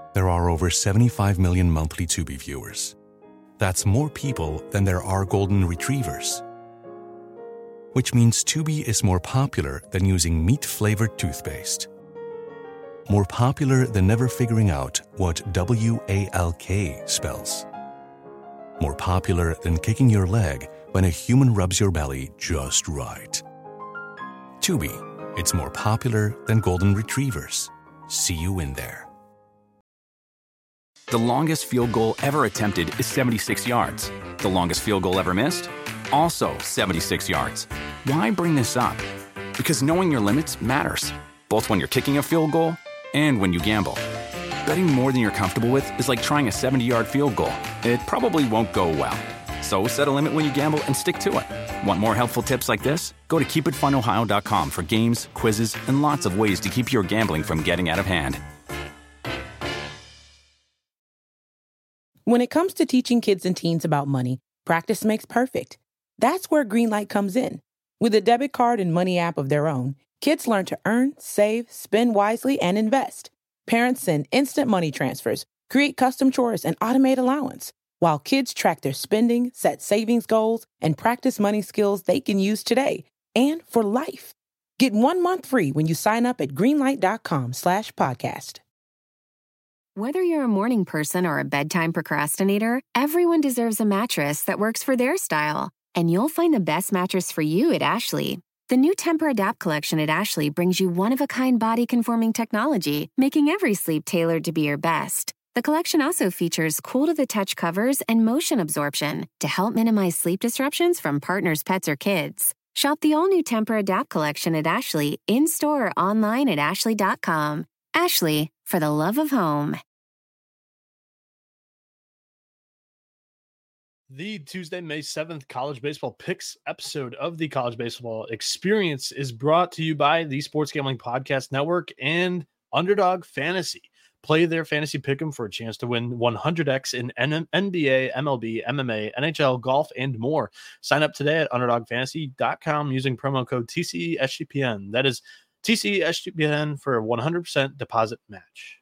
There are over 75 million monthly Tubi viewers. That's more people than there are golden retrievers. Which means Tubi is more popular than using meat-flavored toothpaste. More popular than never figuring out what WALK spells. More popular than kicking your leg when a human rubs your belly just right. Tubi, it's more popular than golden retrievers. See you in there. The longest field goal ever attempted is 76 yards. The longest field goal ever missed? Also 76 yards. Why bring this up? Because knowing your limits matters, both when you're kicking a field goal and when you gamble. Betting more than you're comfortable with is like trying a 70-yard field goal. It probably won't go well. So set a limit when you gamble and stick to it. Want more helpful tips like this? Go to keepitfunohio.com for games, quizzes, and lots of ways to keep your gambling from getting out of hand. When it comes to teaching kids and teens about money, practice makes perfect. That's where Greenlight comes in. With a debit card and money app of their own, kids learn to earn, save, spend wisely, and invest. Parents send instant money transfers, create custom chores, and automate allowance, while kids track their spending, set savings goals, and practice money skills they can use today and for life. Get 1 month free when you sign up at greenlight.com/podcast. Whether you're a morning person or a bedtime procrastinator, everyone deserves a mattress that works for their style. And you'll find the best mattress for you at Ashley. The new Tempur-Adapt collection at Ashley brings you one-of-a-kind body-conforming technology, making every sleep tailored to be your best. The collection also features cool-to-the-touch covers and motion absorption to help minimize sleep disruptions from partners, pets, or kids. Shop the all-new Tempur-Adapt collection at Ashley, in-store or online at ashley.com. Ashley, for the love of home. The Tuesday, May 7th College Baseball Picks episode of the College Baseball Experience is brought to you by the Sports Gambling Podcast Network and Underdog Fantasy. Play their fantasy pick'em for a chance to win 100x in NBA, MLB, MMA, NHL, golf, and more. Sign up today at UnderdogFantasy.com using promo code TCESGPN. That is TCESGPN for a 100% deposit match.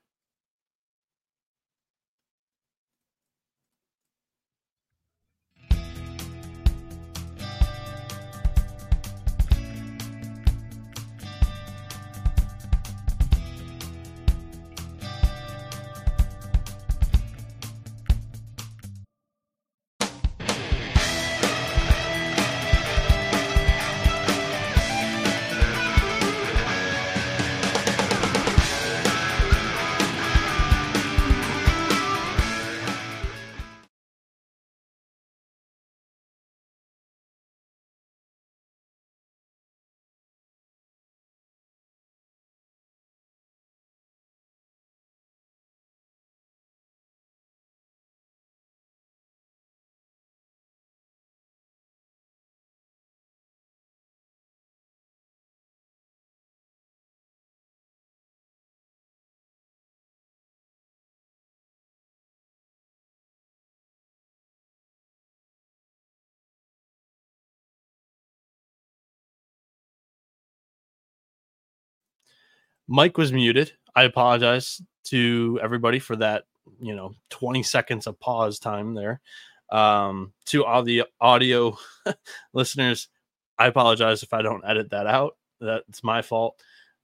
Mike was muted. I apologize to everybody for that, 20 seconds of pause time there. To all the audio listeners, I apologize if I don't edit that out. That's my fault.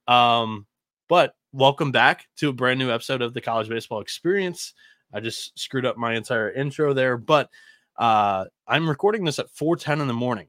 But welcome back to a brand new episode of the College Baseball Experience. I just screwed up my entire intro there, but I'm recording this at 4:10 in the morning.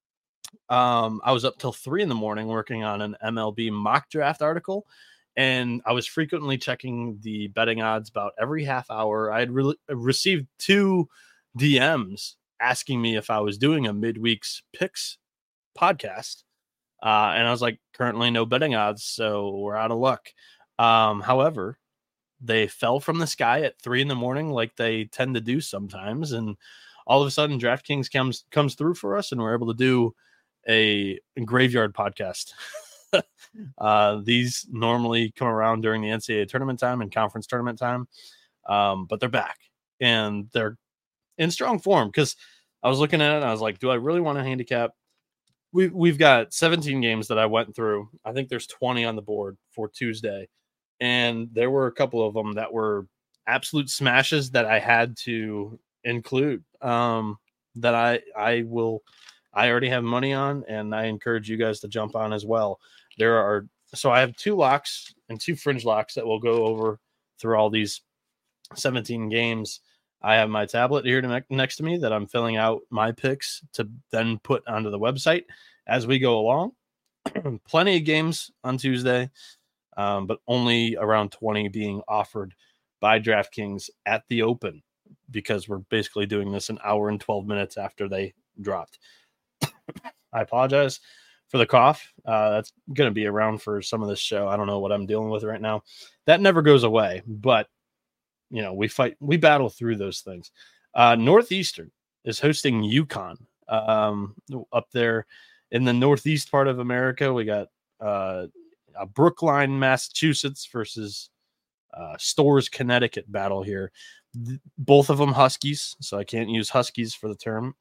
I was up till 3 in the morning working on an MLB mock draft article, and I was frequently checking the betting odds about every half hour. I had received 2 DMs asking me if I was doing a midweek's picks podcast. And I was like, currently no betting odds, so we're out of luck. However, they fell from the sky at 3 in the morning like they tend to do sometimes. And all of a sudden DraftKings comes through for us, and we're able to do a graveyard podcast. These normally come around during the NCAA tournament time and conference tournament time. But they're back, and they're in strong form, because I was looking at it and I was like, do I really want to handicap? We've got 17 games that I went through. I think there's 20 on the board for Tuesday, and there were a couple of them that were absolute smashes that I had to include that I already have money on, and I encourage you guys to jump on as well. So I have 2 locks and 2 fringe locks that we'll go over through all these 17 games. I have my tablet here next to me that I'm filling out my picks to then put onto the website as we go along. Plenty of games on Tuesday, but only around 20 being offered by DraftKings at the open, because we're basically doing this an hour and 12 minutes after they dropped. I apologize for the cough. That's going to be around for some of this show. I don't know what I'm dealing with right now. That never goes away, but we battle through those things. Northeastern is hosting UConn up there in the northeast part of America. We got a Brookline, Massachusetts versus Storrs, Connecticut battle here. Both of them Huskies, so I can't use Huskies for the term.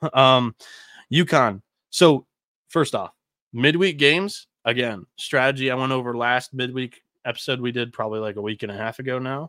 UConn. So first off, midweek games, again, strategy I went over last midweek episode we did probably like a week and a half ago now.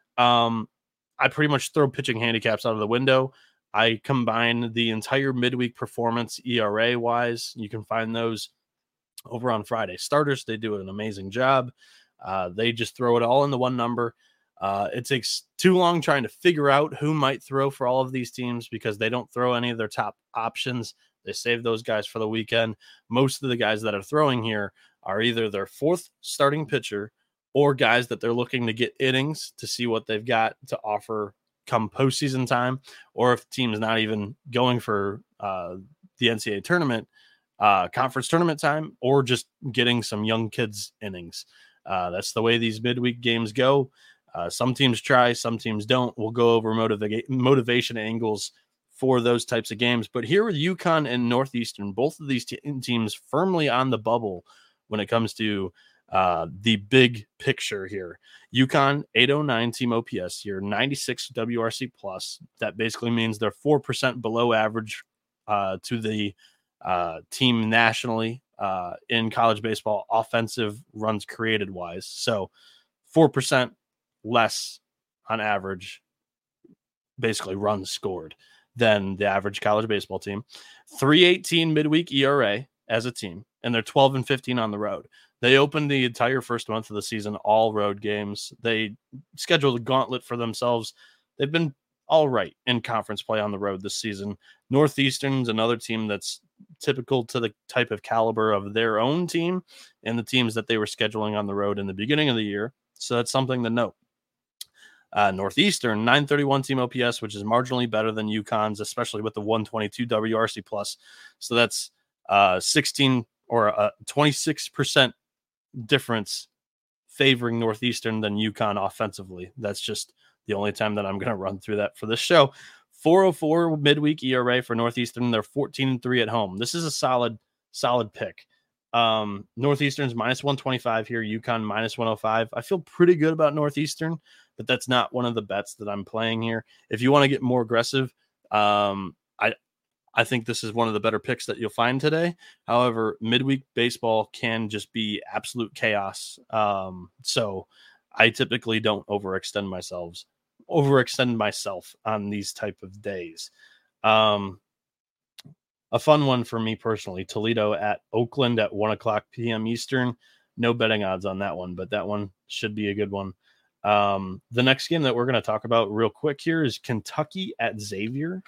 I pretty much throw pitching handicaps out of the window. I combine the entire midweek performance ERA wise. You can find those over on Friday Starters. They do an amazing job. They just throw it all in the one number. It takes too long trying to figure out who might throw for all of these teams because they don't throw any of their top options. They save those guys for the weekend. Most of the guys that are throwing here are either their 4th starting pitcher or guys that they're looking to get innings to see what they've got to offer come postseason time, or if the team's not even going for the NCAA tournament, conference tournament time, or just getting some young kids innings. That's the way these midweek games go. Some teams try, some teams don't. We'll go over motivation angles for those types of games. But here with UConn and Northeastern, both of these teams firmly on the bubble when it comes to the big picture here. UConn 809 team OPS here, 96 WRC plus. That basically means they're 4% below average to the team nationally in college baseball offensive runs created wise. So 4% less on average, basically runs scored, than the average college baseball team. 3.18 midweek ERA as a team, and they're 12-15 on the road. They opened the entire first month of the season all road games. They scheduled a gauntlet for themselves. They've been all right in conference play on the road this season. Northeastern's another team that's typical to the type of caliber of their own team and the teams that they were scheduling on the road in the beginning of the year. So that's something to note. Northeastern 931 team OPS, which is marginally better than UConn's, especially with the 122 WRC plus. So that's 16 or a 26% difference favoring Northeastern than UConn offensively. That's just the only time that I'm going to run through that for this show. 404 midweek ERA for Northeastern. They're 14-3 at home. This is a solid pick. Northeastern's minus 125 here. UConn minus 105. I feel pretty good about Northeastern, but that's not one of the bets that I'm playing here. If you want to get more aggressive, I think this is one of the better picks that you'll find today. However, midweek baseball can just be absolute chaos. So I typically don't overextend myself on these type of days. A fun one for me personally, Toledo at Oakland at 1:00 p.m. Eastern. No betting odds on that one, but that one should be a good one. The next game that we're going to talk about real quick here is Kentucky at Xavier.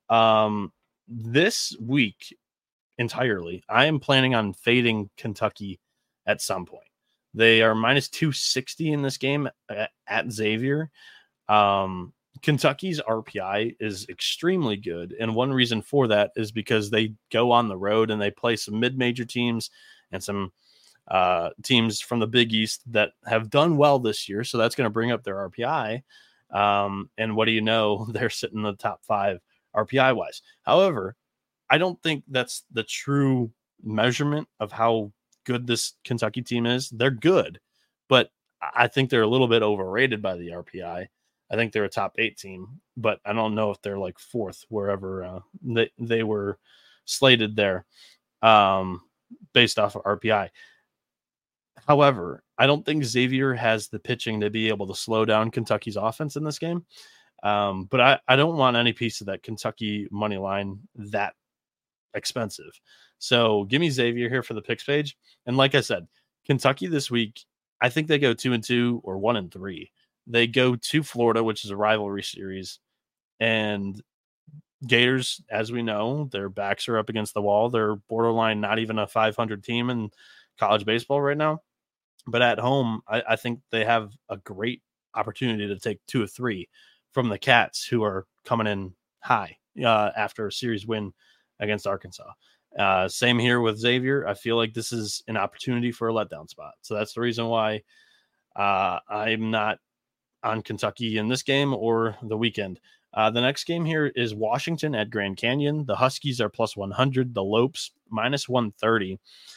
This week entirely, I am planning on fading Kentucky at some point. They are minus 260 in this game at Xavier. Kentucky's RPI is extremely good, and one reason for that is because they go on the road and they play some mid-major teams and some teams from the Big East that have done well this year, so that's going to bring up their RPI. And what do you know? They're sitting in the top 5 RPI wise. However, I don't think that's the true measurement of how good this Kentucky team is. They're good, but I think they're a little bit overrated by the RPI. I think they're a top 8 team, but I don't know if they're like 4th wherever they were slated there based off of RPI. However, I don't think Xavier has the pitching to be able to slow down Kentucky's offense in this game. But I don't want any piece of that Kentucky money line that expensive. So give me Xavier here for the picks page. And like I said, Kentucky this week, I think they go 2-2 or 1-3. They go to Florida, which is a rivalry series. And Gators, as we know, their backs are up against the wall. They're borderline not even a 500 team in college baseball right now. But at home, I think they have a great opportunity to take 2 or 3 from the Cats, who are coming in high after a series win against Arkansas. Same here with Xavier. I feel like this is an opportunity for a letdown spot. So that's the reason why I'm not on Kentucky in this game or the weekend. The next game here is Washington at Grand Canyon. The Huskies are plus 100. The Lopes minus 130.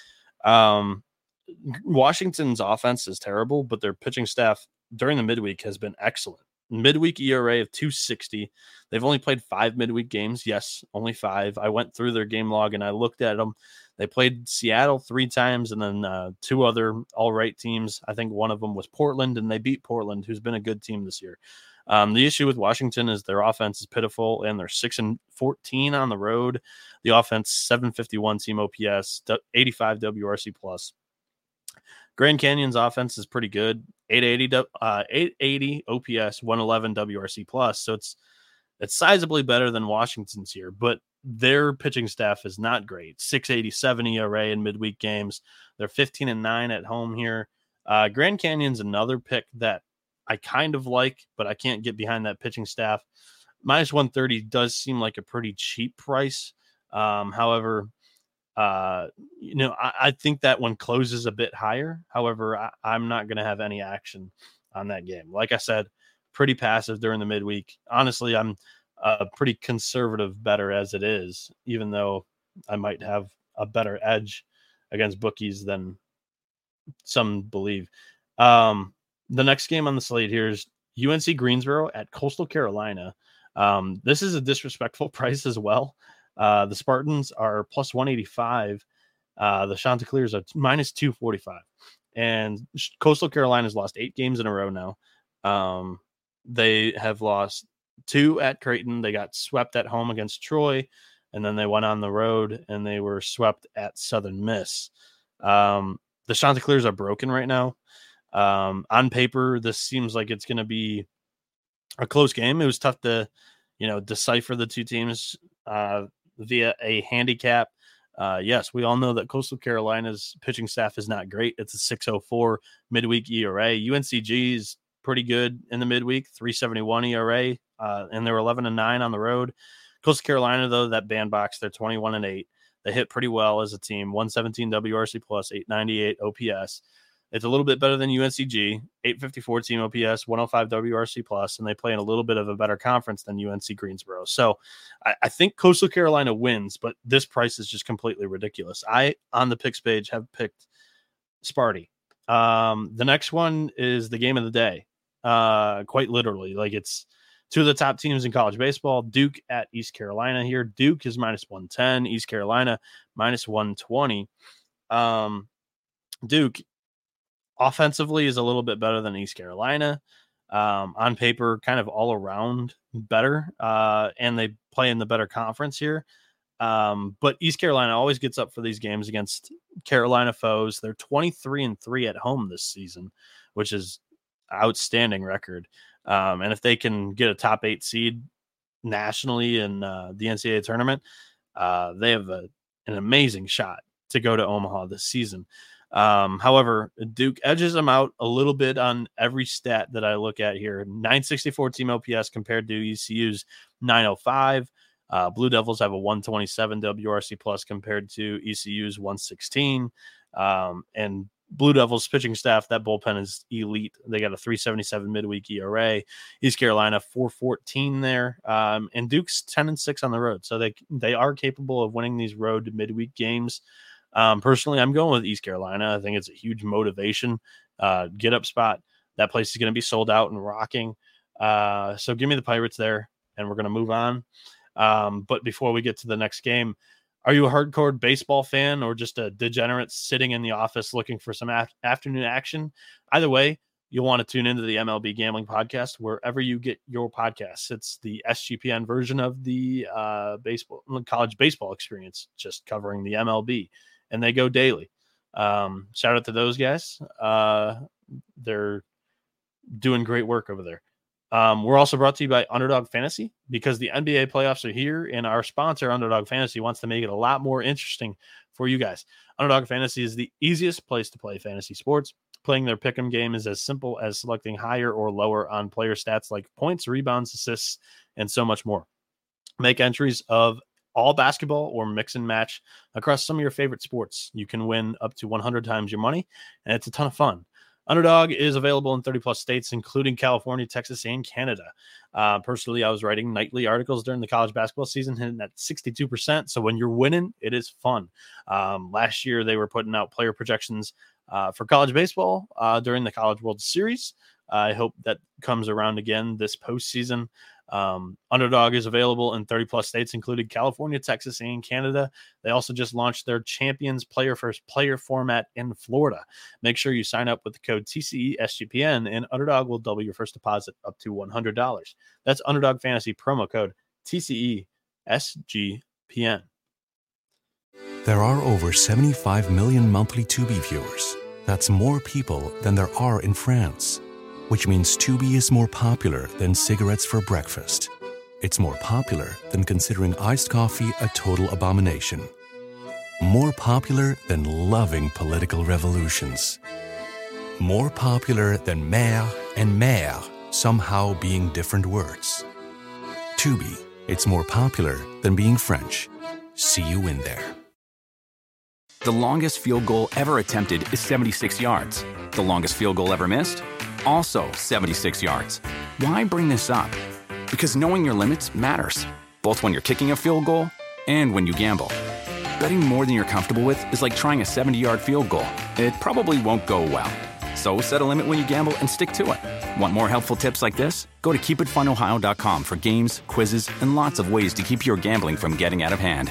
Washington's offense is terrible, but their pitching staff during the midweek has been excellent. Midweek ERA of 2.60. They've only played 5 midweek games. Yes, only 5. I went through their game log and I looked at them. They played Seattle 3 times and then 2 other all-right teams. I think one of them was Portland, and they beat Portland, who's been a good team this year. The issue with Washington is their offense is pitiful, and they're 6-14 on the road. The offense, 751 team OPS, 85 WRC plus. Grand Canyon's offense is pretty good, 880 OPS, 111 WRC plus. So it's sizably better than Washington's here, but their pitching staff is not great. 687 ERA in midweek games. They're 15-9 at home here. Grand Canyon's another pick that I kind of like, but I can't get behind that pitching staff. Minus 130 does seem like a pretty cheap price. However, I think that one closes a bit higher. However, I'm not going to have any action on that game. Like I said, pretty passive during the midweek. Honestly, I'm a pretty conservative better as it is, even though I might have a better edge against bookies than some believe. The next game on the slate here is UNC Greensboro at Coastal Carolina. This is a disrespectful price as well. The Spartans are plus 185. The Chanticleers are minus 245. And Coastal Carolina's lost 8 games in a row now. They have lost 2 at Creighton. They got swept at home against Troy, and then they went on the road and they were swept at Southern Miss. The Chanticleers are broken right now. On paper, this seems like it's going to be a close game. It was tough to, decipher the two teams via a handicap. Yes, we all know that Coastal Carolina's pitching staff is not great. It's a 6.04 midweek ERA. UNCG is pretty good in the midweek, 3.71 ERA, and they're 11-9 on the road. Coastal Carolina, though, that bandbox, they're 21-8. They hit pretty well as a team, 117 WRC plus, 898 OPS. It's a little bit better than UNCG, 854 team OPS, 105 WRC plus, and they play in a little bit of a better conference than UNC Greensboro. So I think Coastal Carolina wins, but this price is just completely ridiculous. I, on the picks page, have picked Sparty. The next one is the game of the day, quite literally. Like, it's two of the top teams in college baseball. Duke at East Carolina here. Duke is minus 110, East Carolina minus 120. Duke offensively is a little bit better than East Carolina. On paper, kind of all around better. And they play in the better conference here. But East Carolina always gets up for these games against Carolina foes. They're 23-3 at home this season, which is outstanding record. And if they can get a top 8 seed nationally in the NCAA tournament, they have an amazing shot to go to Omaha this season. However, Duke edges them out a little bit on every stat that I look at here. 964 team OPS compared to ECU's 905. Blue Devils have a 127 WRC plus compared to ECU's 116. And Blue Devils pitching staff, that bullpen is elite. They got a 377 midweek ERA. East Carolina 414 there. And Duke's 10-6 on the road. So they are capable of winning these road midweek games. Personally, I'm going with East Carolina. I think it's a huge motivation, get up spot. That place is going to be sold out and rocking. So give me the Pirates there, and we're going to move on. But before we get to the next game, Are you a hardcore baseball fan or just a degenerate sitting in the office looking for some afternoon action? Either way, you'll want to tune into the MLB Gambling Podcast wherever you get your podcasts. It's the SGPN version of the college baseball experience, just covering the MLB, and they go daily. Shout out to those guys. They're doing great work over there. We're also brought to you by Underdog Fantasy because the NBA playoffs are here, and our sponsor, Underdog Fantasy, wants to make it a lot more interesting for you guys. Underdog Fantasy is the easiest place to play fantasy sports. Playing their pick'em game is as simple as selecting higher or lower on player stats like points, rebounds, assists, and so much more. Make entries of all basketball or mix and match across some of your favorite sports. You can win up to 100 times your money, and it's a ton of fun. Underdog is available in 30 plus states, including California, Texas, and Canada. Personally, I was writing nightly articles during the college basketball season, hitting at 62%. So when you're winning, it is fun. Last year, they were putting out player projections for college baseball during the College World Series. I hope that comes around again this postseason. Underdog is available in 30 plus states, including California, Texas, and Canada. They also just launched their Champions Player First Player format in Florida. Make sure you sign up with the code TCESGPN, and Underdog will double your first deposit up to $100. That's Underdog Fantasy promo code TCESGPN. There are over 75 million monthly Tubi viewers. That's more people than there are in France. Which means Tubi is more popular than cigarettes for breakfast. It's more popular than considering iced coffee a total abomination. More popular than loving political revolutions. More popular than mère and mère somehow being different words. Tubi, it's more popular than being French. See you in there. The longest field goal ever attempted is 76 yards. The longest field goal ever missed? Also 76 yards. Why bring this up? Because knowing your limits matters, both when you're kicking a field goal and when you gamble. Betting more than you're comfortable with is like trying a 70-yard field goal. It probably won't go well. So set a limit when you gamble and stick to it. Want more helpful tips like this? Go to keepitfunohio.com for games, quizzes, and lots of ways to keep your gambling from getting out of hand.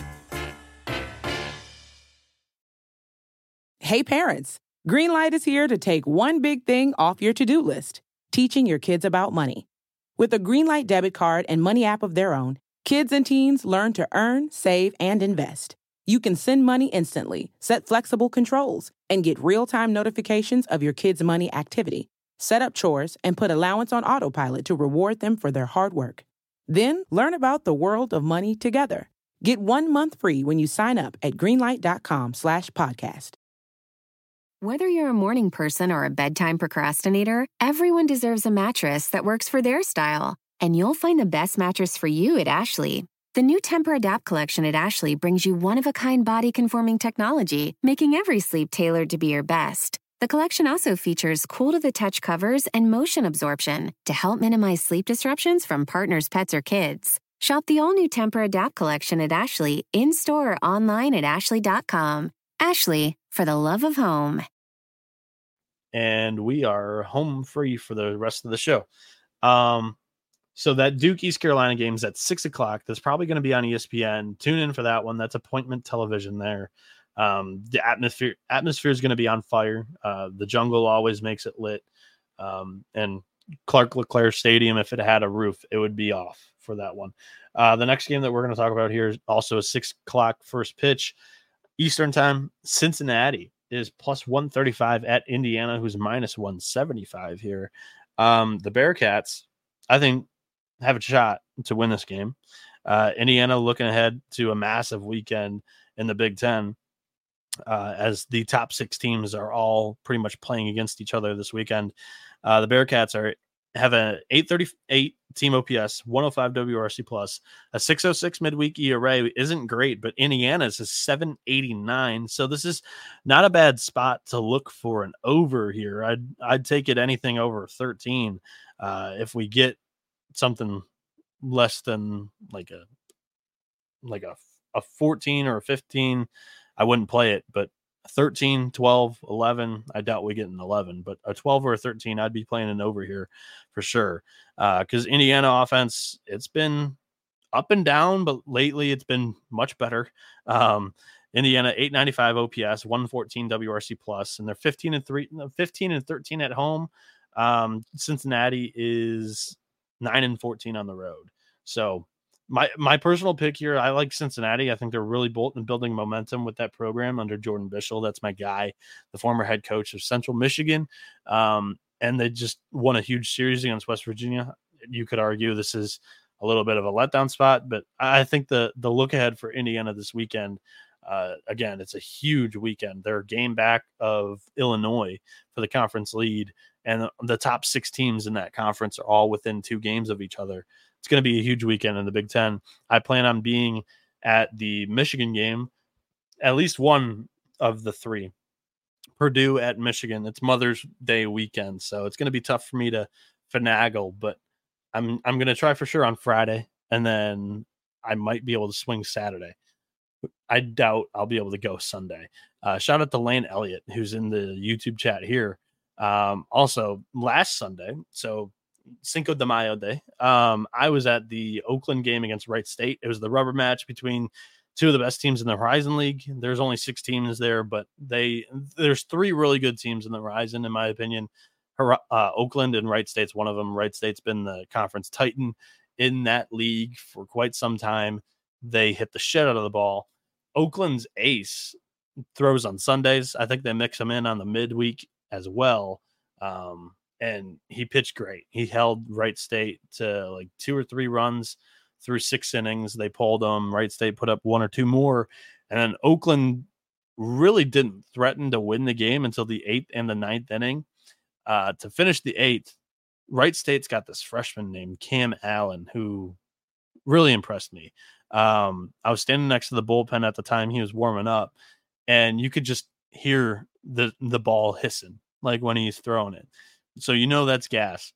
Hey parents, Greenlight is here to take one big thing off your to-do list, teaching your kids about money. With a Greenlight debit card and money app of their own, kids and teens learn to earn, save, and invest. You can send money instantly, set flexible controls, and get real-time notifications of your kids' money activity. Set up chores and put allowance on autopilot to reward them for their hard work. Then learn about the world of money together. Get 1 month free when you sign up at greenlight.com/podcast. Whether you're a morning person or a bedtime procrastinator, everyone deserves a mattress that works for their style. And you'll find the best mattress for you at Ashley. The new Tempur-Adapt collection at Ashley brings you one-of-a-kind body-conforming technology, making every sleep tailored to be your best. The collection also features cool-to-the-touch covers and motion absorption to help minimize sleep disruptions from partners, pets, or kids. Shop the all-new Tempur-Adapt collection at Ashley, in-store or online at ashley.com. Ashley, for the love of home. And we are home free for the rest of the show. So that Duke East Carolina game is at 6:00. That's probably going to be on ESPN. Tune in for that one. That's appointment television there. The atmosphere is going to be on fire. The jungle always makes it lit. And Clark LeClaire Stadium, if it had a roof, it would be off for that one. The next game that we're going to talk about here is also a 6:00 first pitch Eastern time. Cincinnati is plus 135 at Indiana, who's minus 175 here. The Bearcats, I think, have a shot to win this game. Indiana looking ahead to a massive weekend in the Big Ten, as the top 6 teams are all pretty much playing against each other this weekend. The Bearcats have a 838 team OPS, 105 WRC plus, a 606 midweek ERA. Isn't great, but Indiana's is 789. So this is not a bad spot to look for an over here. I'd take it anything over 13. If we get something less than like a 14 or a 15, I wouldn't play it, but 13, 12, 11, I doubt we get an 11, but a 12 or a 13, I'd be playing an over here for sure. Because Indiana offense, it's been up and down, but lately it's been much better. Indiana 895 OPS, 114 WRC plus, and they're 15 and 13 at home. Cincinnati is 9 and 14 on the road. So my personal pick here, I like Cincinnati. I think they're really building momentum with that program under Jordan Bischel. That's my guy, the former head coach of Central Michigan. And they just won a huge series against West Virginia. You could argue this is a little bit of a letdown spot, but I think the look ahead for Indiana this weekend, again, it's a huge weekend. They're a game back of Illinois for the conference lead, and the top 6 teams in that conference are all within 2 games of each other. It's going to be a huge weekend in the Big Ten. I plan on being at the Michigan game, at least one of the 3. Purdue at Michigan. It's Mother's Day weekend, so it's going to be tough for me to finagle, but I'm going to try for sure on Friday, and then I might be able to swing Saturday. I doubt I'll be able to go Sunday. Shout out to Lane Elliott, who's in the YouTube chat here. Also, last Sunday, so Cinco de Mayo Day, I was at the Oakland game against Wright State. It was the rubber match between 2 of the best teams in the Horizon League. There's only 6 teams there, but there's 3 really good teams in the Horizon, in my opinion. Oakland and Wright State's one of them. Wright State's been the conference titan in that league for quite some time. They hit the shit out of the ball. Oakland's ace throws on Sundays. I think they mix him in on the midweek as well. And he pitched great. He held Wright State to like 2 or 3 runs through 6 innings. They pulled them. Wright State put up 1 or 2 more. And then Oakland really didn't threaten to win the game until the 8th and the 9th inning. To finish the 8th, Wright State's got this freshman named Cam Allen who really impressed me. I was standing next to the bullpen at the time he was warming up, and you could just hear the ball hissing like when he's throwing it. So that's gas.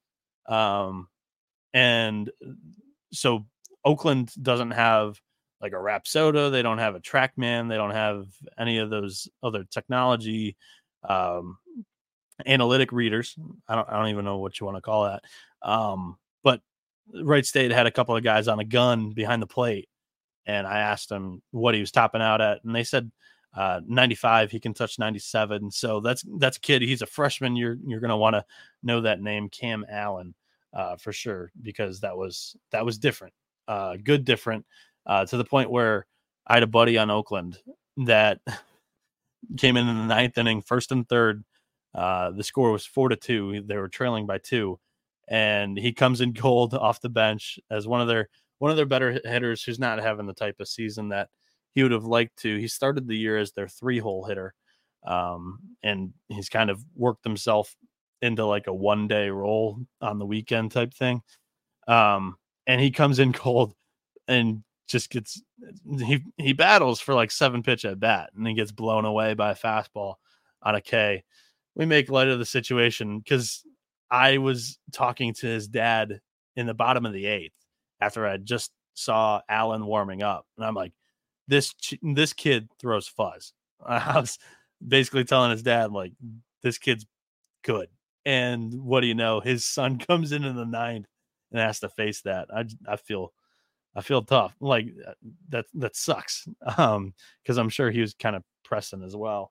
And so Oakland doesn't have like a Rapsodo. They don't have a TrackMan. They don't have any of those other technology analytic readers. I don't even know what you want to call that. But Wright State had a couple of guys on a gun behind the plate, and I asked him what he was topping out at, and they said 95. He can touch 97. So that's a kid. He's a freshman. You're going to want to know that name, Cam Allen, for sure, because that was different, good different, to the point where I had a buddy on Oakland that came in the 9th inning, 1st and 3rd. The score was 4-2. They were trailing by 2, and he comes in cold off the bench as one of their better hitters who's not having the type of season that he would have liked to. He started the year as their 3-hole hitter, and he's kind of worked himself into like a one-day role on the weekend type thing. And he comes in cold and just he battles for like 7 pitch at bat, and he gets blown away by a fastball on a K. We make light of the situation because I was talking to his dad in the bottom of the 8th after I just saw Allen warming up, and I'm like, this kid throws fuzz. I was basically telling his dad, like, this kid's good. And what do you know? His son comes in the 9th and has to face that. I feel tough. Like that sucks. Because I'm sure he was kind of pressing as well.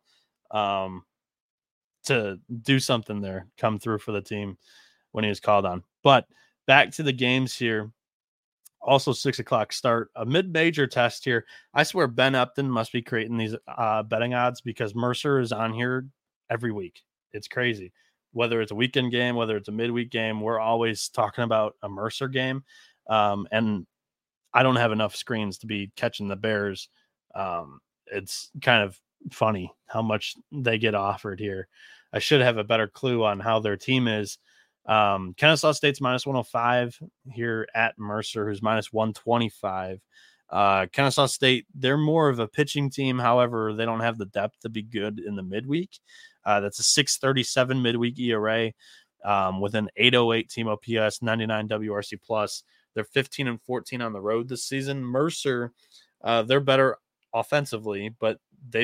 To do something there, come through for the team when he was called on. But back to the games here. Also 6:00 start, a mid-major test here. I swear Ben Upton must be creating these betting odds because Mercer is on here every week. It's crazy. Whether it's a weekend game, whether it's a midweek game, we're always talking about a Mercer game. And I don't have enough screens to be catching the Bears. It's kind of funny how much they get offered here. I should have a better clue on how their team is. Kennesaw State's minus 105 here at Mercer, who's minus 125. Kennesaw State, they're more of a pitching team. However, they don't have the depth to be good in the midweek. That's a 637 midweek ERA with an 808 team OPS, 99 WRC plus. They're 15 and 14 on the road this season. Mercer, they're better offensively, but they've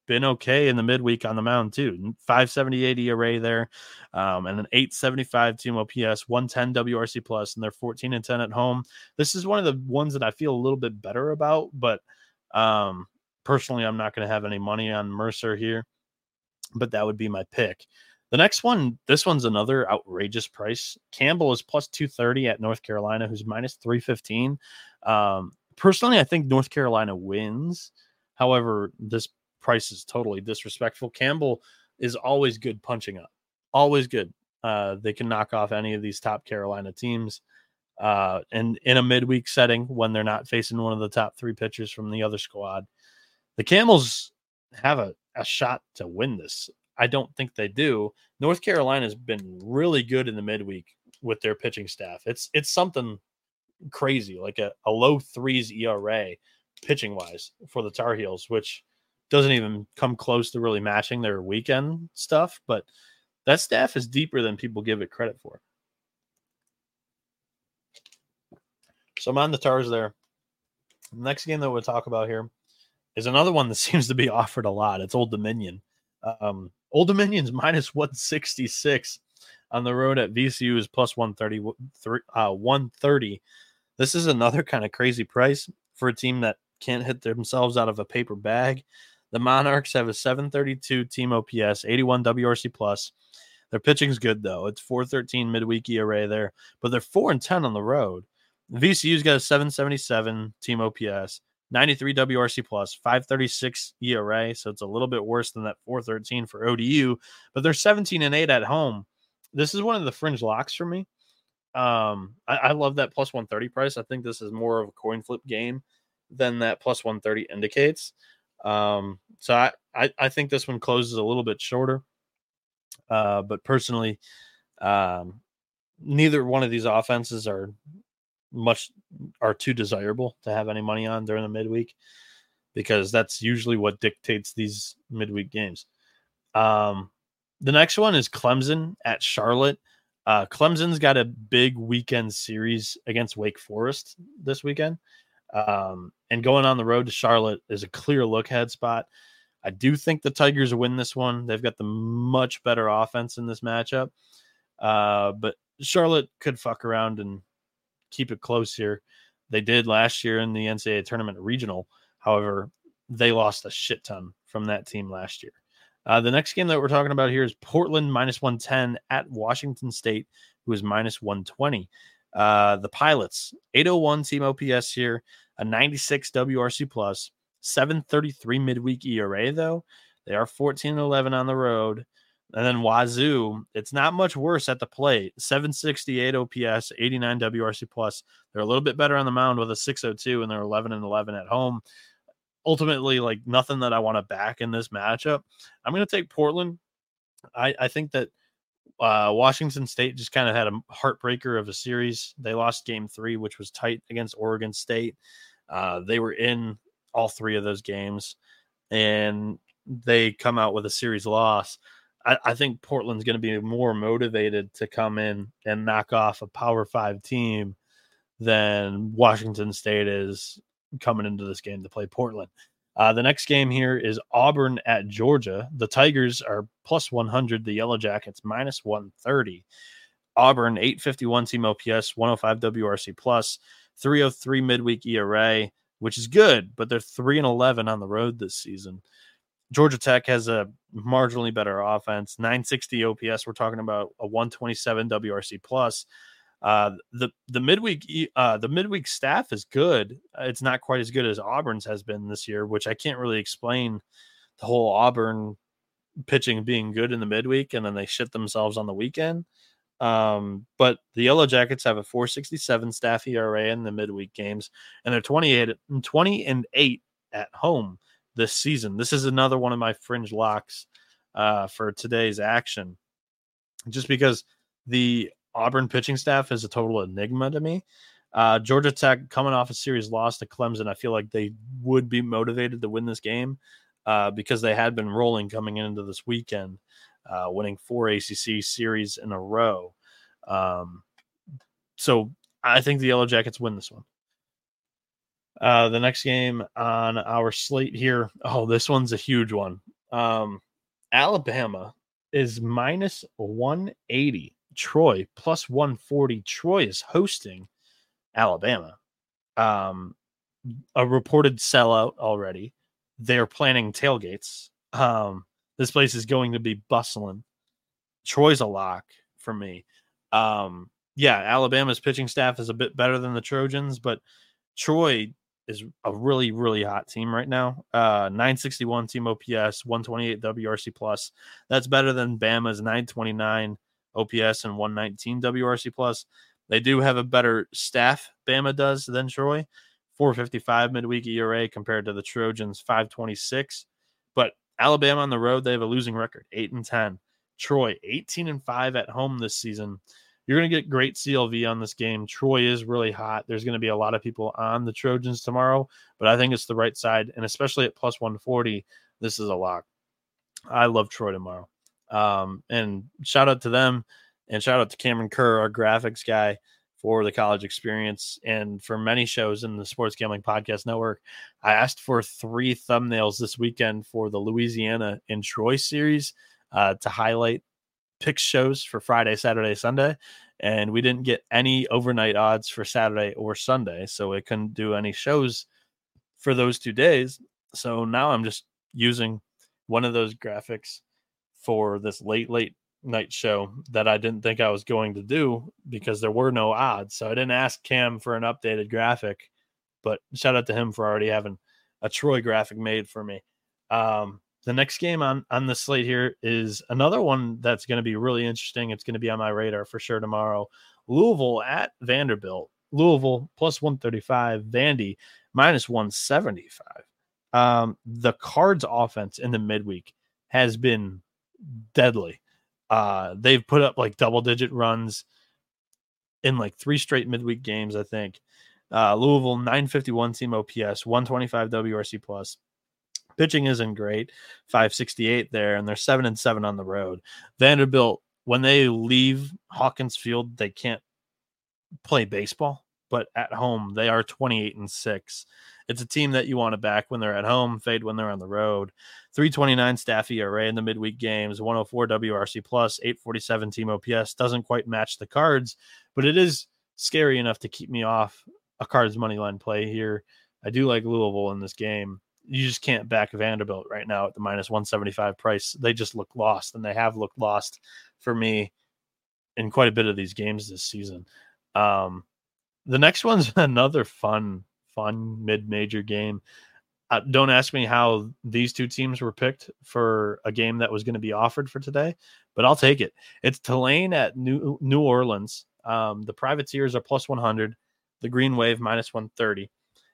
been okay in the midweek on the mound too. 578 ERA there, and an 875 team OPS, 110 WRC plus, and they're 14-10 at home. This is one of the ones that I feel a little bit better about, but personally, I'm not going to have any money on Mercer here, but that would be my pick. The next one, this one's another outrageous price. Campbell is plus 230 at North Carolina, who's minus 315. Personally, I think North Carolina wins. However, this price is totally disrespectful. Campbell is always good punching up. Always good. They can knock off any of these top Carolina teams. And in a midweek setting when they're not facing one of the top 3 pitchers from the other squad, the Camels have a shot to win this. I don't think they do. North Carolina's been really good in the midweek with their pitching staff. It's something crazy, like a low 3s ERA pitching wise for the Tar Heels, which doesn't even come close to really matching their weekend stuff. But that staff is deeper than people give it credit for. So I'm on the Tars there. The next game that we'll talk about here is another one that seems to be offered a lot. It's Old Dominion. Old Dominion's minus 166 on the road at VCU is plus 130. This is another kind of crazy price for a team that can't hit themselves out of a paper bag. The Monarchs have a 732 team OPS, 81 WRC plus. Their pitching's good though. It's 4.13 midweek ERA there, but they're 4-10 on the road. VCU's got a 777 team OPS, 93 WRC plus, 5.36 ERA, so it's a little bit worse than that 4.13 for ODU, but they're 17-8 at home. This is one of the fringe locks for me. I love that plus 130 price. I think this is more of a coin flip game than that plus 130 indicates. So I think this one closes a little bit shorter. But personally, neither one of these offenses are too desirable to have any money on during the midweek, because that's usually what dictates these midweek games. The next one is Clemson at Charlotte. Clemson's got a big weekend series against Wake Forest this weekend. And going on the road to Charlotte is a clear look ahead spot. I do think the Tigers win this one. They've got the much better offense in this matchup. But Charlotte could fuck around and keep it close here. They did last year in the NCAA tournament regional. However, they lost a shit ton from that team last year. The next game that we're talking about here is Portland minus 110 at Washington State, who is minus 120. The Pilots, 801 team OPS here, a 96 WRC plus, 7.33 midweek ERA though. They are 14-11 on the road. And then Wazoo, it's not much worse at the plate. 768 OPS, 89 WRC plus. They're a little bit better on the mound with a 602, and they're 11-11 at home. Ultimately, like, nothing that I want to back in this matchup. I'm going to take Portland. I think that Washington State just kind of had a heartbreaker of a series. They lost game 3, which was tight against Oregon State. They were in all 3 of those games, and they come out with a series loss. I think Portland's going to be more motivated to come in and knock off a Power 5 team than Washington State is coming into this game to play Portland. The next game here is Auburn at Georgia. The Tigers are plus 100. The Yellow Jackets minus 130. Auburn, 851 team OPS, 105 WRC plus, 303 midweek ERA, which is good, but they're 3-11 on the road this season. Georgia Tech has a marginally better offense, 960 OPS. We're talking about a 127 WRC plus. The midweek staff is good. It's not quite as good as Auburn's has been this year, which I can't really explain the whole Auburn pitching being good in the midweek and then they shit themselves on the weekend. But the Yellow Jackets have a 4.67 staff ERA in the midweek games, and they're 20-8 at home this season. This is another one of my fringe locks for today's action, just because the Auburn pitching staff is a total enigma to me. Georgia Tech coming off a series loss to Clemson, I feel like they would be motivated to win this game because they had been rolling coming into this weekend, winning 4 ACC series in a row. So I think the Yellow Jackets win this one. The next game on our slate here, this one's a huge one. Alabama is minus 180. Troy plus 140. Troy is hosting Alabama. A reported sellout already. They're planning tailgates. This place is going to be bustling. Troy's a lock for me. Alabama's pitching staff is a bit better than the Trojans, but Troy is a really, really hot team right now. 961 team OPS, 128 WRC plus. That's better than Bama's 929 OPS and 119 WRC plus. They do have a better staff, Bama does, than Troy. 455 midweek ERA compared to the Trojans 526. But Alabama on the road, they have a losing record, 8-10. Troy 18-5 at home this season. You're going to get great CLV on this game. Troy is really hot. There's going to be a lot of people on the Trojans tomorrow, but I think it's the right side, and especially at plus 140, this is a lock. I love Troy tomorrow. And shout out to them, and shout out to Cameron Kerr, our graphics guy, for the college experience and for many shows in the Sports Gambling Podcast Network. I asked for 3 thumbnails this weekend for the Louisiana and Troy series to highlight pick shows for Friday, Saturday, Sunday, and we didn't get any overnight odds for Saturday or Sunday, so I couldn't do any shows for those 2 days. So now I'm just using one of those graphics for this late night show that I didn't think I was going to do because there were no odds. So I didn't ask Cam for an updated graphic, but shout out to him for already having a Troy graphic made for me. The next game on the slate here is another one that's going to be really interesting. It's going to be on my radar for sure tomorrow. Louisville at Vanderbilt. Louisville plus 135, Vandy minus 175. The Cards offense in the midweek has been deadly. They've put up like double-digit runs in like 3 straight midweek games, I think. Louisville 951 team OPS, 125 WRC plus. Pitching isn't great, 568 there, and they're 7-7 on the road. Vanderbilt, when they leave Hawkins Field, they can't play baseball, but at home they are 28-6. It's a team that you want to back when they're at home, fade when they're on the road. 329 staff ERA in the midweek games, 104 WRC plus, 847 team OPS. Doesn't quite match the Cards, but it is scary enough to keep me off a Cards money line play here. I do like Louisville in this game. You just can't back Vanderbilt right now at the minus 175 price. They just look lost, and they have looked lost for me in quite a bit of these games this season. The next one's another fun mid-major game. Don't ask me how these 2 teams were picked for a game that was going to be offered for today, but I'll take it. It's Tulane at New Orleans. The Privateers are plus 100. The Green Wave minus 130.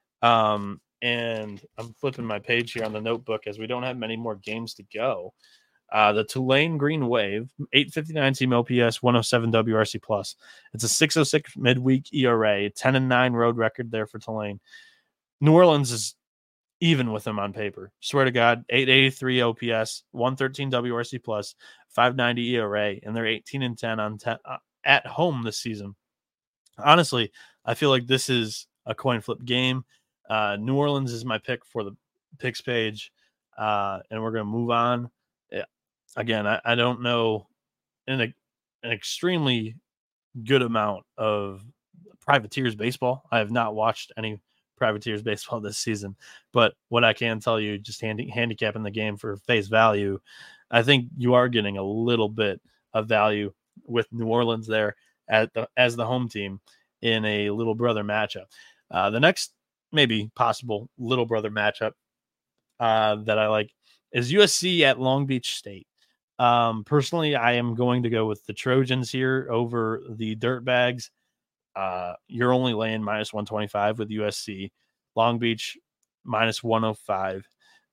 And I'm flipping my page here on the notebook as we don't have many more games to go. The Tulane Green Wave, 859 team OPS, 107 WRC plus. It's a 606 midweek ERA, 10-9 road record there for Tulane. New Orleans is even with them on paper. Swear to God, 883 OPS, 113 WRC plus, 590 ERA, and they're 18-10 at home this season. Honestly, I feel like this is a coin flip game. New Orleans is my pick for the picks page, and we're going to move on. Again, I don't know an extremely good amount of Privateers baseball. I have not watched any Privateers baseball this season, but what I can tell you, just handicapping the game for face value, I think you are getting a little bit of value with New Orleans there as the home team in a little brother matchup. The next maybe possible little brother matchup that I like is USC at Long Beach State. Personally, I am going to go with the Trojans here over the Dirtbags. You're only laying minus 125 with USC. Long Beach minus 105.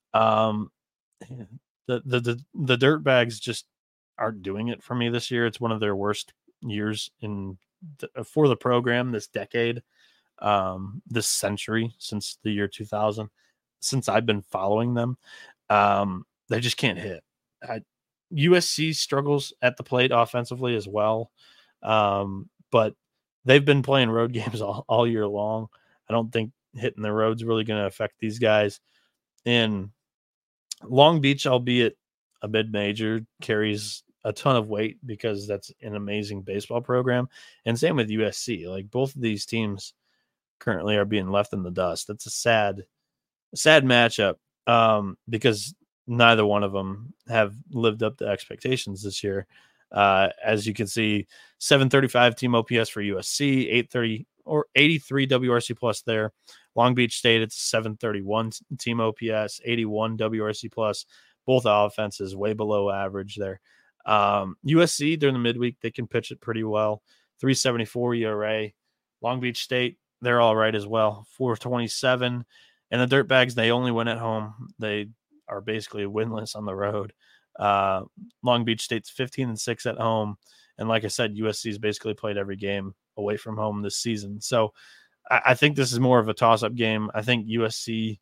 The Dirtbags just aren't doing it for me this year. It's one of their worst years for the program this decade. This century, since the year 2000, since I've been following them. They just can't hit. USC struggles at the plate offensively as well, but they've been playing road games all year long. I don't think hitting the road's really going to affect these guys. And Long Beach, albeit a mid-major, carries a ton of weight because that's an amazing baseball program. And same with USC. Like both of these teams currently are being left in the dust. That's a sad matchup because neither one of them have lived up to expectations this year. As you can see, 735 team OPS for USC, 830 or 83 WRC plus there. Long Beach State, it's 731 team OPS, 81 WRC plus. Both offenses way below average there. USC during the midweek, they can pitch it pretty well. 374 ERA. Long Beach State, they're all right as well. 427. And the Dirtbags, they only win at home. They are basically winless on the road. Long Beach State's 15-6 at home. And like I said, USC's basically played every game away from home this season. So I think this is more of a toss-up game. I think USC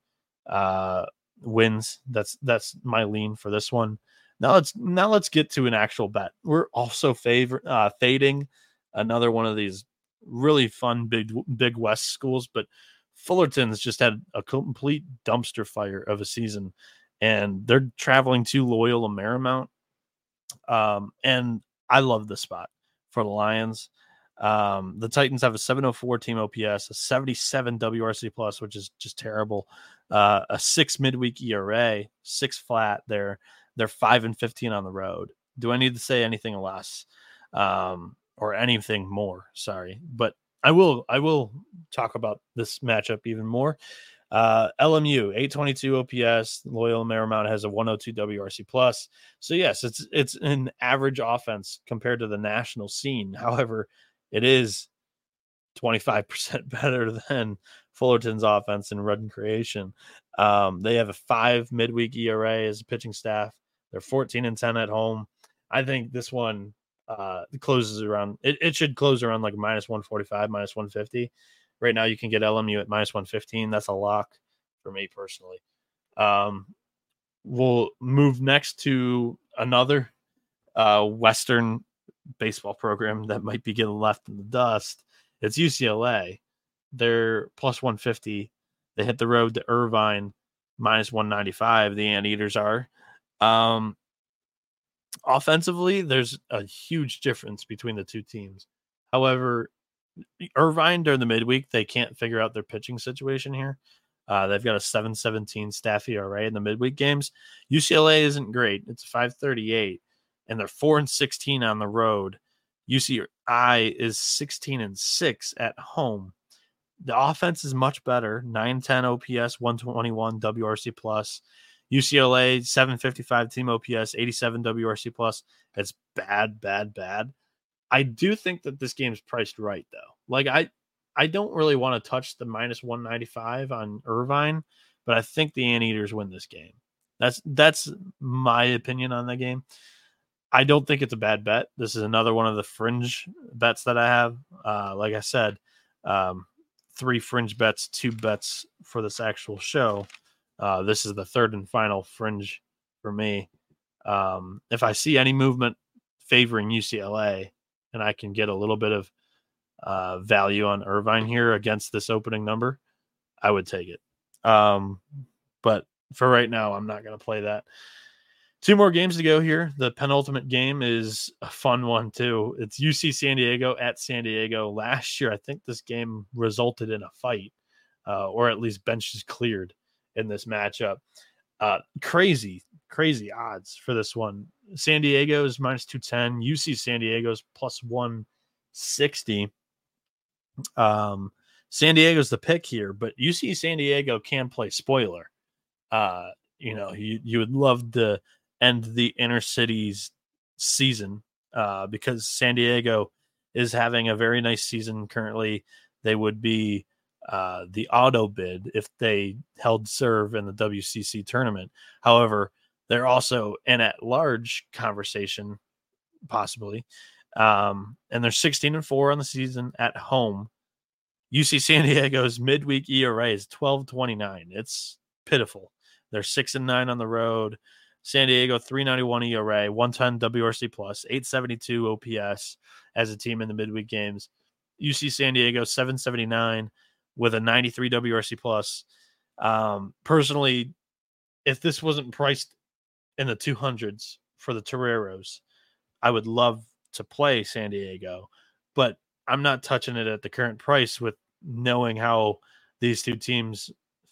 wins. That's my lean for this one. Now let's get to an actual bet. We're also fading another one of these really fun Big West schools, but Fullerton's just had a complete dumpster fire of a season, and they're traveling to Loyola Marymount. And I love the spot for the Lions. The Titans have a 704 team OPS, a 77 WRC plus, which is just terrible. A 6 midweek ERA, 6 flat there. They're 5-15 on the road. Do I need to say anything less or anything more? Sorry, but I will talk about this matchup even more. LMU 822 OPS. Loyola Marymount has a 102 WRC plus. So yes, it's an average offense compared to the national scene. However, it is 25% better than Fullerton's offense in run creation. They have a 5 midweek ERA as a pitching staff. They're 14-10 at home. I think this one closes around. It should close around like -145, -150. Right now, you can get LMU at -115. That's a lock for me personally. We'll move next to another Western baseball program that might be getting left in the dust. It's UCLA. They're +150. They hit the road to Irvine, -195. The Anteaters are. Offensively, there's a huge difference between the two teams. However, Irvine during the midweek, they can't figure out their pitching situation here. They've got a 7.17 staff ERA in the midweek games. UCLA isn't great. It's 5.38, and they're 4-16 on the road. UCI is 16-6 at home. The offense is much better. 910 OPS, 121 WRC plus. UCLA 755 team OPS, 87 WRC plus. That's bad. I do think that this game's priced right though. Like I don't really want to touch the -195 on Irvine, but I think the Anteaters win this game. That's my opinion on the game. I don't think it's a bad bet. This is another one of the fringe bets that I have. Like I said, 3 fringe bets, 2 bets for this actual show. This is the third and final fringe for me. If I see any movement favoring UCLA and I can get a little bit of value on Irvine here against this opening number, I would take it. But for right now, I'm not going to play that. 2 more games to go here. The penultimate game is a fun one too. It's UC San Diego at San Diego. Last year, I think this game resulted in a fight, or at least benches cleared in this matchup. Crazy odds for this one. San Diego is -210. UC San Diego's +160. San Diego's the pick here, but UC San Diego can play spoiler. You would love to end the inner cities season because San Diego is having a very nice season currently. They would be the auto bid if they held serve in the WCC tournament. However, they're also an at-large conversation, possibly. And they're 16-4 on the season at home. UC San Diego's midweek ERA is 12.29. It's pitiful. They're 6-9 on the road. San Diego 391 ERA, 110 WRC plus, 872 OPS as a team in the midweek games. UC San Diego 779 with a 93 WRC plus. Personally, if this wasn't priced in the 200s for the Toreros, I would love to play San Diego, but I'm not touching it at the current price with knowing how these two teams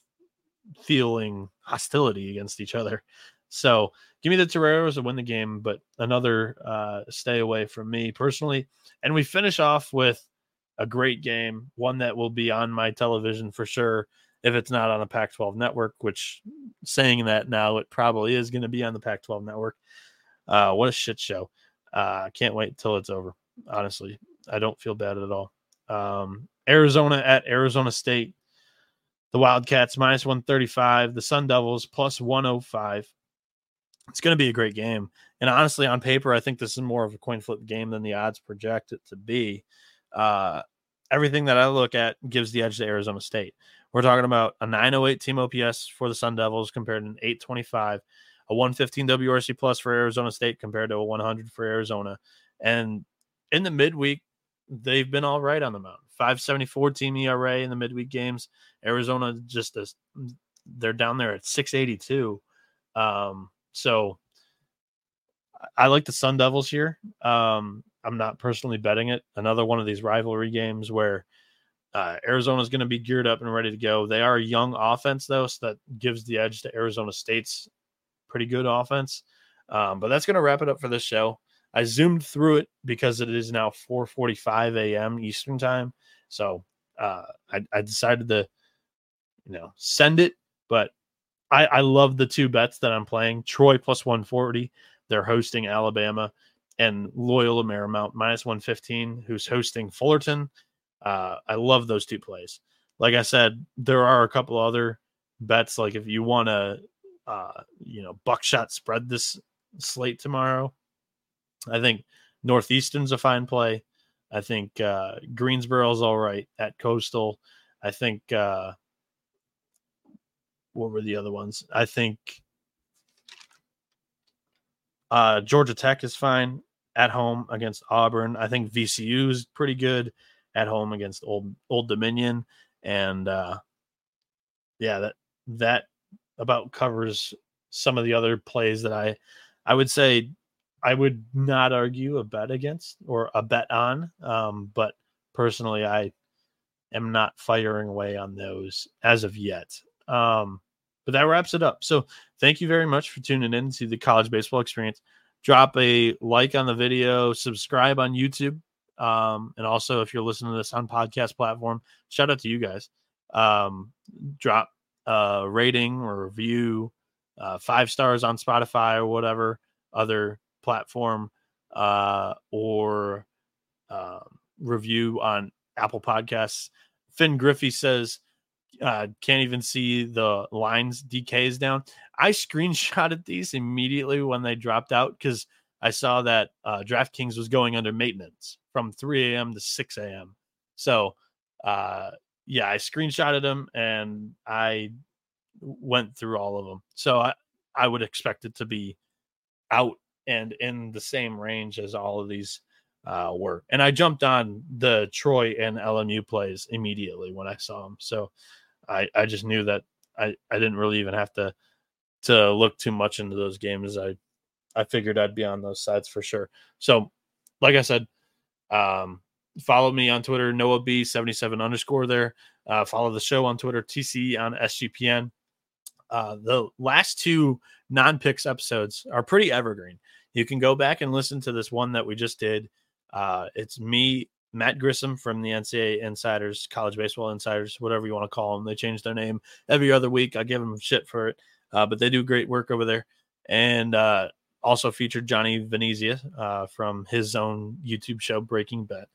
feeling hostility against each other. So give me the Toreros to win the game, but another stay away from me personally. And we finish off with a great game, one that will be on my television for sure if it's not on a Pac-12 network, which saying that now it probably is going to be on the Pac-12 network. What a shit show. Can't wait till it's over. Honestly, I don't feel bad at all. Arizona at Arizona State. The Wildcats minus 135. The Sun Devils plus 105. It's going to be a great game. And honestly, on paper, I think this is more of a coin flip game than the odds project it to be. Everything that I look at gives the edge to Arizona State. We're talking about a 908 team OPS for the Sun Devils compared to an 825, a 115 WRC plus for Arizona State compared to a 100 for Arizona. And in the midweek, they've been all right on the mound. 5.74 team ERA in the midweek games. Arizona they're down there at 682. So I like the Sun Devils here. I'm not personally betting it. Another one of these rivalry games where Arizona is going to be geared up and ready to go. They are a young offense, though, so that gives the edge to Arizona State's pretty good offense. But that's going to wrap it up for this show. I zoomed through it because it is now 4:45 a.m. Eastern time. So I decided to, send it. But I love the two bets that I'm playing. Troy plus 140. They're hosting Alabama. And Loyola Marymount minus 115, who's hosting Fullerton. I love those two plays. Like I said, there are a couple other bets. Like if you want to, buckshot spread this slate tomorrow, I think Northeastern's a fine play. I think Greensboro's all right at Coastal. I think what were the other ones? I think Georgia Tech is fine at home against Auburn. I think VCU is pretty good at home against Old Dominion. And that about covers some of the other plays that I would say I would not argue a bet against or a bet on. But personally, I am not firing away on those as of yet. But that wraps it up. So thank you very much for tuning in to the College Baseball Experience. Drop a like on the video, subscribe on YouTube. And also, if you're listening to this on podcast platform, shout out to you guys. Drop a rating or review, 5 stars on Spotify or whatever other platform, or review on Apple Podcasts. Finn Griffey says, can't even see the lines. DK is down. I screenshotted these immediately when they dropped out because I saw that DraftKings was going under maintenance from 3 a.m. to 6 a.m. So, I screenshotted them and I went through all of them. So I would expect it to be out and in the same range as all of these were. And I jumped on the Troy and LMU plays immediately when I saw them. So I just knew that I didn't really even have to look too much into those games. I figured I'd be on those sides for sure. So like I said, follow me on Twitter, NoahB77_ there. Follow the show on Twitter, TCE on SGPN. The last 2 non-picks episodes are pretty evergreen. You can go back and listen to this one that we just did. It's me, Matt Grissom from the NCAA Insiders, College Baseball Insiders, whatever you want to call them. They change their name every other week. I give them shit for it, but they do great work over there. And also featured Johnny Venezia from his own YouTube show, Breaking Bet.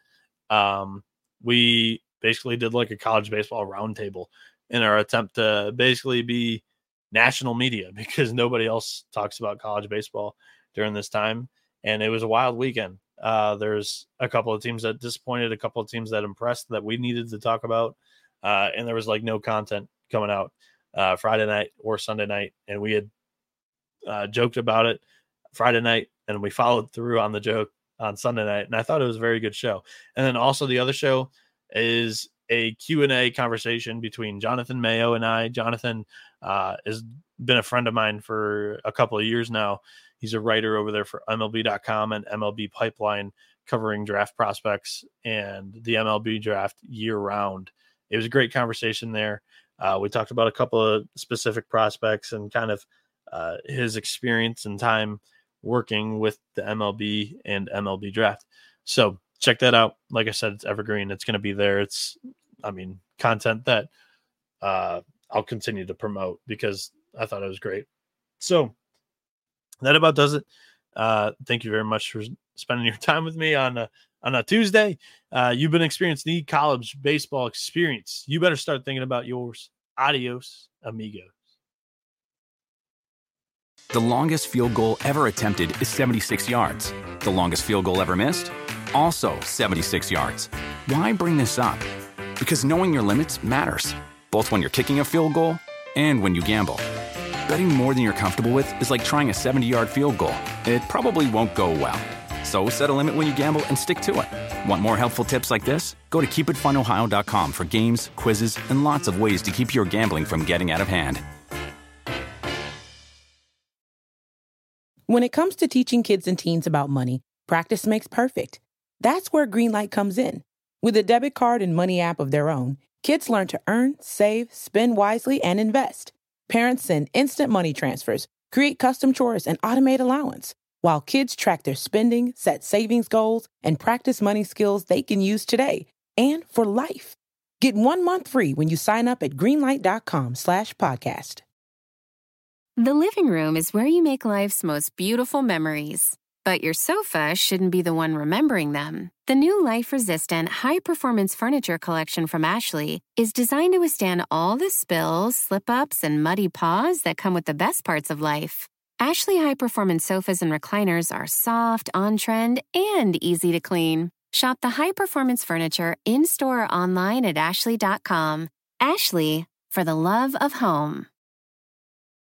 We basically did like a college baseball roundtable in our attempt to basically be national media because nobody else talks about college baseball during this time. And it was a wild weekend. There's a couple of teams that disappointed, a couple of teams that impressed that we needed to talk about. And there was like no content coming out Friday night or Sunday night. And we had joked about it Friday night and we followed through on the joke on Sunday night. And I thought it was a very good show. And then also the other show is a Q&A conversation between Jonathan Mayo and I. Jonathan has been a friend of mine for a couple of years now. He's a writer over there for MLB.com and MLB Pipeline, covering draft prospects and the MLB draft year round. It was a great conversation there. We talked about a couple of specific prospects and kind of his experience and time working with the MLB and MLB draft. So check that out. Like I said, it's evergreen. It's going to be there. It's, content that I'll continue to promote because I thought it was great. So that about does it. Thank you very much for spending your time with me on a Tuesday. You've been experiencing the college baseball experience. You better start thinking about yours. Adios, amigos. The longest field goal ever attempted is 76 yards. The longest field goal ever missed? Also 76 yards. Why bring this up? Because knowing your limits matters, both when you're kicking a field goal and when you gamble. Betting more than you're comfortable with is like trying a 70-yard field goal. It probably won't go well. So set a limit when you gamble and stick to it. Want more helpful tips like this? Go to keepitfunohio.com for games, quizzes, and lots of ways to keep your gambling from getting out of hand. When it comes to teaching kids and teens about money, practice makes perfect. That's where Greenlight comes in. With a debit card and money app of their own, kids learn to earn, save, spend wisely, and invest. Parents send instant money transfers, create custom chores, and automate allowance, while kids track their spending, set savings goals, and practice money skills they can use today and for life. Get 1 month free when you sign up at greenlight.com/podcast. The living room is where you make life's most beautiful memories. But your sofa shouldn't be the one remembering them. The new life-resistant, high-performance furniture collection from Ashley is designed to withstand all the spills, slip-ups, and muddy paws that come with the best parts of life. Ashley high-performance sofas and recliners are soft, on-trend, and easy to clean. Shop the high-performance furniture in-store or online at ashley.com. Ashley, for the love of home.